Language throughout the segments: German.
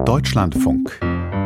Deutschlandfunk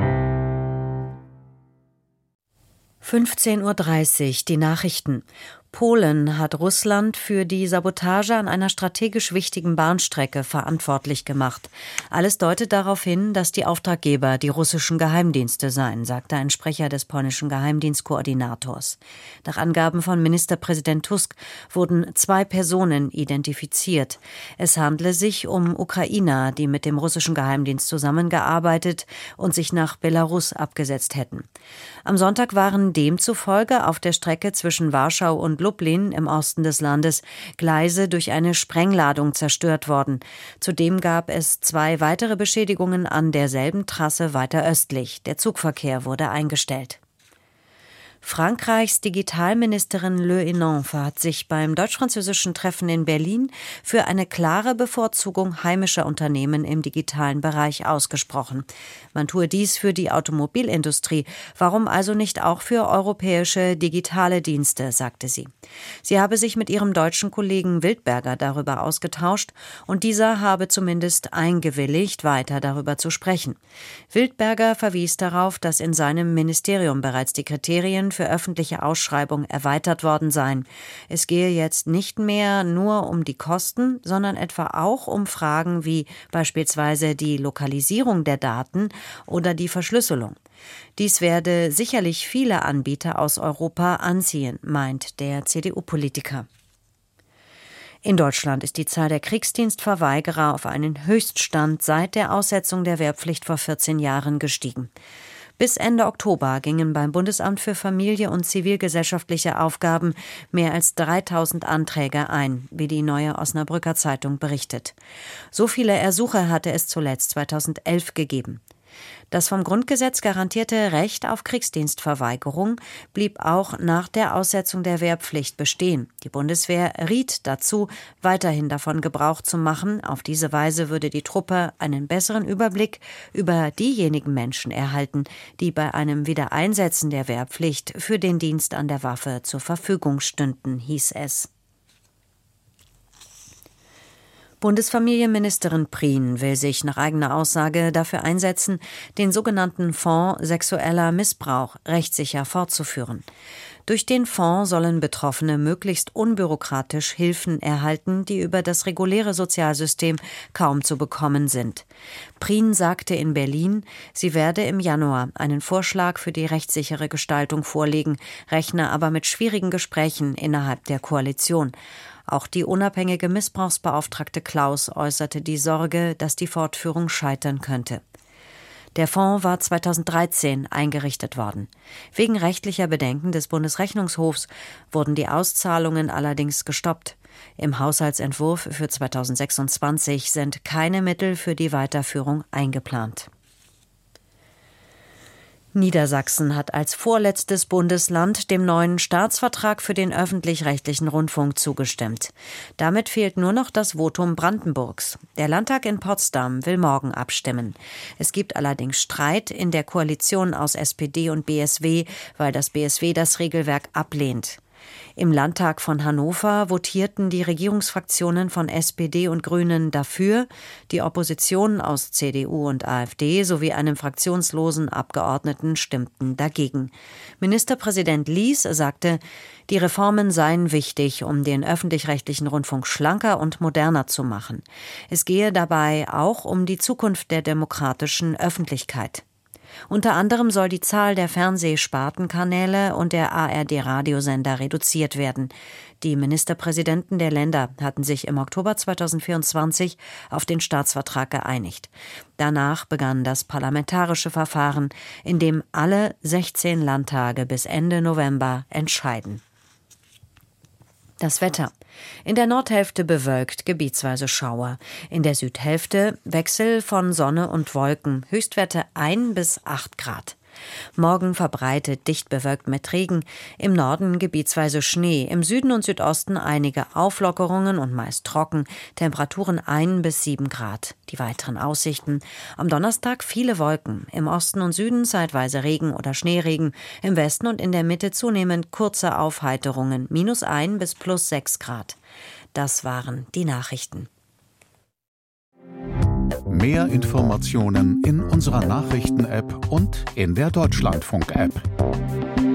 15:30 Uhr, die Nachrichten. Polen hat Russland für die Sabotage an einer strategisch wichtigen Bahnstrecke verantwortlich gemacht. Alles deutet darauf hin, dass die Auftraggeber die russischen Geheimdienste seien, sagte ein Sprecher des polnischen Geheimdienstkoordinators. Nach Angaben von Ministerpräsident Tusk wurden 2 Personen identifiziert. Es handle sich um Ukrainer, die mit dem russischen Geheimdienst zusammengearbeitet und sich nach Belarus abgesetzt hätten. Am Sonntag waren demzufolge auf der Strecke zwischen Warschau und Lublin im Osten des Landes Gleise durch eine Sprengladung zerstört worden. Zudem gab es 2 weitere Beschädigungen an derselben Trasse weiter östlich. Der Zugverkehr wurde eingestellt. Frankreichs Digitalministerin Le Hénaff hat sich beim deutsch-französischen Treffen in Berlin für eine klare Bevorzugung heimischer Unternehmen im digitalen Bereich ausgesprochen. Man tue dies für die Automobilindustrie, warum also nicht auch für europäische digitale Dienste, sagte sie. Sie habe sich mit ihrem deutschen Kollegen Wildberger darüber ausgetauscht und dieser habe zumindest eingewilligt, weiter darüber zu sprechen. Wildberger verwies darauf, dass in seinem Ministerium bereits die Kriterien für öffentliche Ausschreibung erweitert worden seien. Es gehe jetzt nicht mehr nur um die Kosten, sondern etwa auch um Fragen wie beispielsweise die Lokalisierung der Daten oder die Verschlüsselung. Dies werde sicherlich viele Anbieter aus Europa anziehen, meint der CDU-Politiker. In Deutschland ist die Zahl der Kriegsdienstverweigerer auf einen Höchststand seit der Aussetzung der Wehrpflicht vor 14 Jahren gestiegen. Bis Ende Oktober gingen beim Bundesamt für Familie und zivilgesellschaftliche Aufgaben mehr als 3000 Anträge ein, wie die Neue Osnabrücker Zeitung berichtet. So viele Ersuche hatte es zuletzt 2011 gegeben. Das vom Grundgesetz garantierte Recht auf Kriegsdienstverweigerung blieb auch nach der Aussetzung der Wehrpflicht bestehen. Die Bundeswehr riet dazu, weiterhin davon Gebrauch zu machen. Auf diese Weise würde die Truppe einen besseren Überblick über diejenigen Menschen erhalten, die bei einem Wiedereinsetzen der Wehrpflicht für den Dienst an der Waffe zur Verfügung stünden, hieß es. Bundesfamilienministerin Prien will sich nach eigener Aussage dafür einsetzen, den sogenannten Fonds sexueller Missbrauch rechtssicher fortzuführen. Durch den Fonds sollen Betroffene möglichst unbürokratisch Hilfen erhalten, die über das reguläre Sozialsystem kaum zu bekommen sind. Prien sagte in Berlin, sie werde im Januar einen Vorschlag für die rechtssichere Gestaltung vorlegen, rechne aber mit schwierigen Gesprächen innerhalb der Koalition. Auch die unabhängige Missbrauchsbeauftragte Klaus äußerte die Sorge, dass die Fortführung scheitern könnte. Der Fonds war 2013 eingerichtet worden. Wegen rechtlicher Bedenken des Bundesrechnungshofs wurden die Auszahlungen allerdings gestoppt. Im Haushaltsentwurf für 2026 sind keine Mittel für die Weiterführung eingeplant. Niedersachsen hat als vorletztes Bundesland dem neuen Staatsvertrag für den öffentlich-rechtlichen Rundfunk zugestimmt. Damit fehlt nur noch das Votum Brandenburgs. Der Landtag in Potsdam will morgen abstimmen. Es gibt allerdings Streit in der Koalition aus SPD und BSW, weil das BSW das Regelwerk ablehnt. Im Landtag von Hannover votierten die Regierungsfraktionen von SPD und Grünen dafür, die Opposition aus CDU und AfD sowie einem fraktionslosen Abgeordneten stimmten dagegen. Ministerpräsident Lies sagte, die Reformen seien wichtig, um den öffentlich-rechtlichen Rundfunk schlanker und moderner zu machen. Es gehe dabei auch um die Zukunft der demokratischen Öffentlichkeit. Unter anderem soll die Zahl der Fernsehspartenkanäle und der ARD-Radiosender reduziert werden. Die Ministerpräsidenten der Länder hatten sich im Oktober 2024 auf den Staatsvertrag geeinigt. Danach begann das parlamentarische Verfahren, in dem alle 16 Landtage bis Ende November entscheiden. Das Wetter. In der Nordhälfte bewölkt, gebietsweise Schauer. In der Südhälfte Wechsel von Sonne und Wolken, Höchstwerte 1 bis 8 Grad. Morgen verbreitet dicht bewölkt mit Regen, im Norden gebietsweise Schnee, im Süden und Südosten einige Auflockerungen und meist trocken, Temperaturen 1 bis 7 Grad. Die weiteren Aussichten: am Donnerstag viele Wolken, im Osten und Süden zeitweise Regen oder Schneeregen, im Westen und in der Mitte zunehmend kurze Aufheiterungen, -1 bis +6 Grad. Das waren die Nachrichten. Mehr Informationen in unserer Nachrichten-App und in der Deutschlandfunk-App.